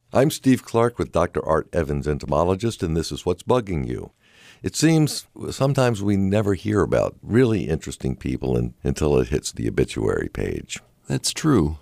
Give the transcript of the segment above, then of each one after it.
I'm Steve Clark with Dr. Art Evans, entomologist, and this is What's Bugging You. It seems sometimes we never hear about really interesting people until it hits the obituary page. That's true.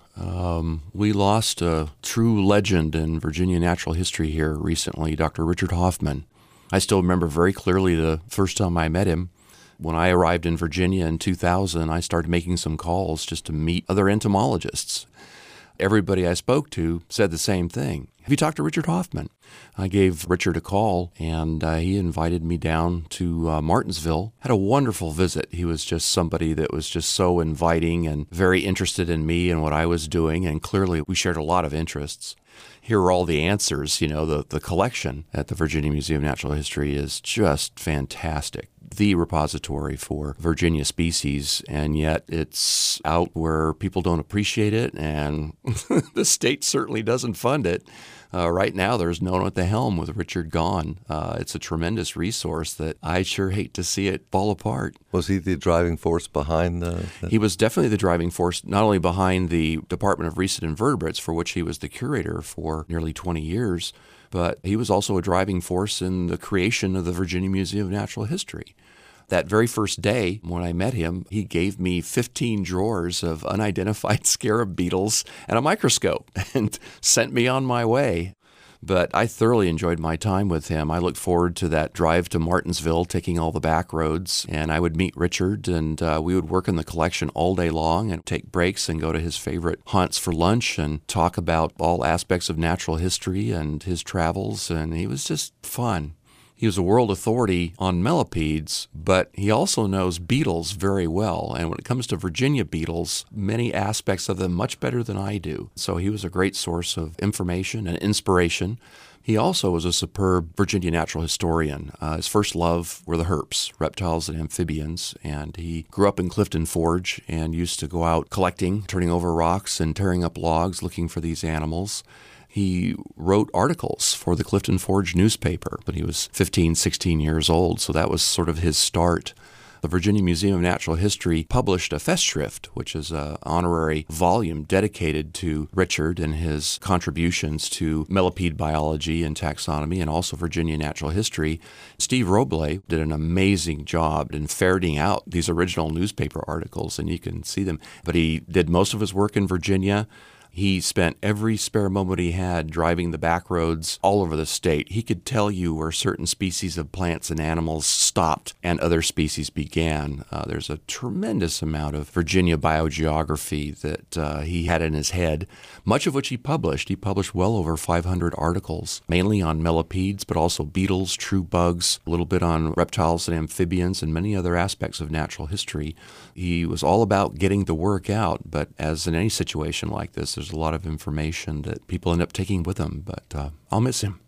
We lost a true legend in Virginia natural history here recently, Dr. Richard Hoffman. I still remember very clearly the first time I met him. When I arrived in Virginia in 2000, I started making some calls just to meet other entomologists. Everybody I spoke to said the same thing. Have you talked to Richard Hoffman? I gave Richard a call, and he invited me down to Martinsville. Had a wonderful visit. He was just somebody that was just so inviting and very interested in me and what I was doing, and clearly we shared a lot of interests. Here are all the answers. The collection at the Virginia Museum of Natural History is just fantastic. The repository for Virginia species, and yet it's out where people don't appreciate it, and the state certainly doesn't fund it. Right now, there's no one at the helm with Richard gone. It's a tremendous resource that I sure hate to see it fall apart. Was he the driving force behind the... He was definitely the driving force, not only behind the Department of Recent Invertebrates, for which he was the curator for nearly 20 years, but he was also a driving force in the creation of the Virginia Museum of Natural History. That very first day when I met him, he gave me 15 drawers of unidentified scarab beetles and a microscope and sent me on my way. But I thoroughly enjoyed my time with him. I looked forward to that drive to Martinsville, taking all the back roads, and I would meet Richard, and we would work in the collection all day long and take breaks and go to his favorite haunts for lunch and talk about all aspects of natural history and his travels, and he was just fun. He was a world authority on millipedes, but he also knows beetles very well. And when it comes to Virginia beetles, many aspects of them much better than I do. So he was a great source of information and inspiration. He also was a superb Virginia natural historian. His first love were the herps, reptiles and amphibians, and he grew up in Clifton Forge and used to go out collecting, turning over rocks and tearing up logs looking for these animals. He wrote articles for the Clifton Forge newspaper when he was 15, 16 years old, so that was sort of his start. The Virginia Museum of Natural History published a Festschrift, which is an honorary volume dedicated to Richard and his contributions to millipede biology and taxonomy and also Virginia natural history. Steve Roble did an amazing job in ferreting out these original newspaper articles, and you can see them. But he did most of his work in Virginia. He spent every spare moment he had driving the back roads all over the state. He could tell you where certain species of plants and animals stopped and other species began. There's a tremendous amount of Virginia biogeography that he had in his head, much of which he published. He published well over 500 articles, mainly on millipedes, but also beetles, true bugs, a little bit on reptiles and amphibians, and many other aspects of natural history. He was all about getting the work out, but as in any situation like this, there's a lot of information that people end up taking with them, but I'll miss him.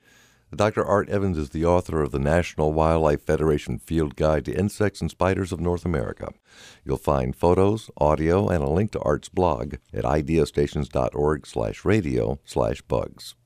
Dr. Art Evans is the author of the National Wildlife Federation Field Guide to Insects and Spiders of North America. You'll find photos, audio, and a link to Art's blog at ideastations.org/radio/bugs.